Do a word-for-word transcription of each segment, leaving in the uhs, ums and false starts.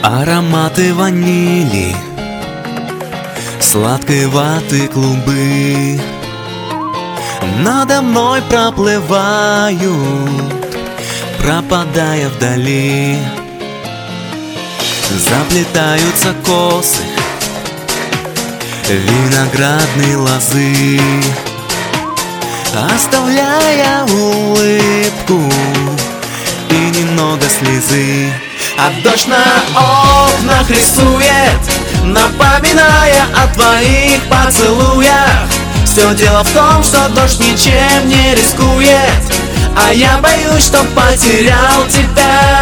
Ароматы ванили, сладкой ваты клубы надо мной проплывают, пропадая вдали. Заплетаются косы виноградной лозы, оставляя улыбку и немного слезы. А дождь на окнах рисует, напоминая о твоих поцелуях. Все дело в том, что дождь ничем не рискует, а я боюсь, что потерял тебя.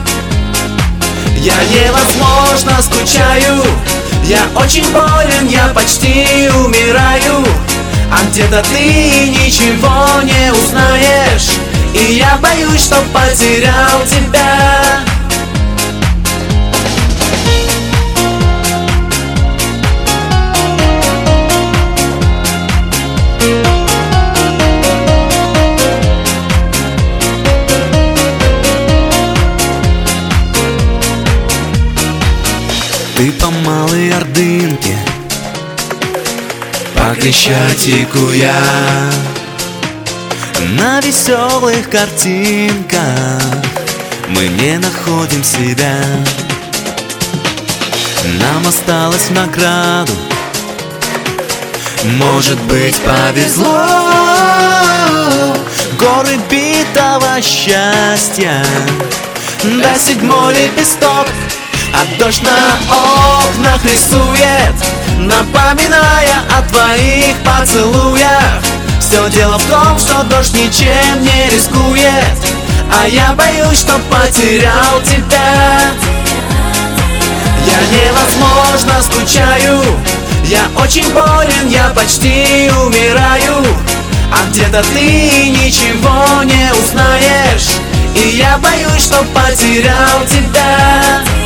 Я невозможно скучаю, я очень болен, я почти умираю. А где-то ты ничего не узнаешь, и я боюсь, что потерял тебя. Ты по Малой Ордынке, по Крещатику я, на веселых картинках мы не находим себя. Нам осталось в награду, может быть, повезло, горы битого счастья, да седьмой лепесток. А дождь на окнах рисует, напоминая о твоих поцелуях. Все дело в том, что дождь ничем не рискует, а я боюсь, что потерял тебя. Я невозможно скучаю, я очень болен, я почти умираю. А где-то ты ничего не узнаешь, и я боюсь, что потерял тебя.